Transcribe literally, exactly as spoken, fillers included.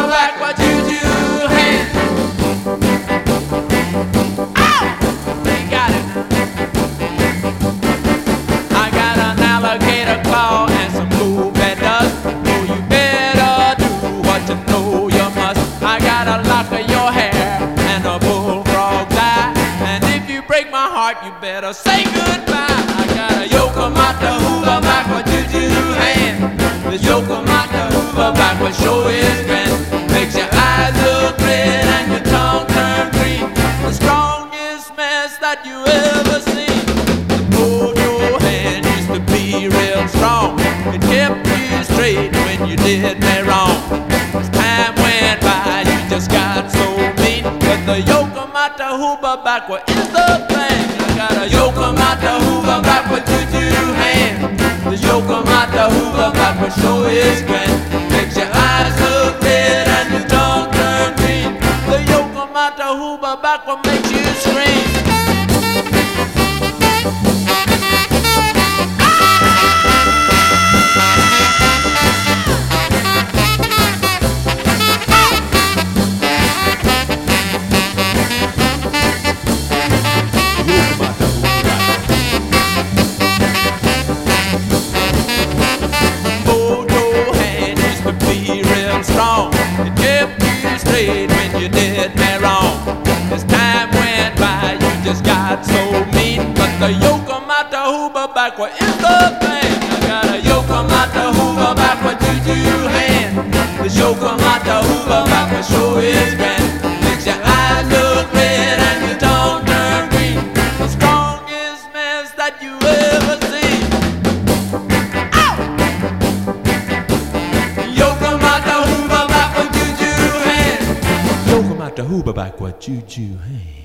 hoover backward juju hand. Ow! Ain't got it. I got an alligator claw and some blue bed dust. Oh, you better do what you know you must. I got a lock of your hair and a bullfrog's eye. And if you break my heart, you better say goodbye. I got a Yokomata hoover backward juju hand. This Yokomata hoover backward sure is grand. Makes your eyes look red and your tongue turn green. The strongest mess that you ever seen. The mojo hand used to be real strong. It kept you straight when you did me wrong. As time went by, you just got so mean. But the Yokomata hoover backward is the thing. I got a Yokomata hoover backward juju hand. The Yokomata hoover backward sure is grand. Makes your eyes look red and your tongue turn green. The Yokomata hoover backward makes you scream. Strong. It kept you straight when you did me wrong. As time went by, you just got so mean. But the Yokomata hoover backward is the thing. I got a Yokomata hoover backward juju hand. This Yokomata hoover backward sure is grand. Makes your eyes look red and your tongue turn green. The strongest mess that you ever seen. Yokomata hoover backward juju hand.